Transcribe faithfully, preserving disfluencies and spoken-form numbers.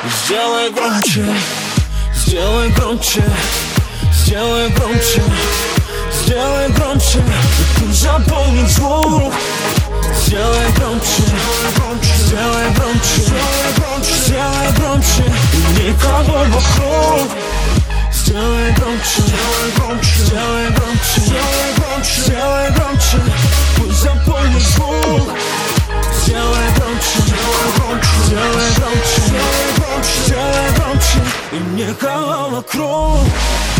Сделай громче, сделай громче, сделай громче, сделай громче. Пусть заполнит звук. Сделай громче, сделай громче, сделай громче. И никого вокруг. Сделай громче, сделай громче, сделай громче. Пусть заполнит звук. Сделай громче, сделай громче, сделай громче. И никого вокруг.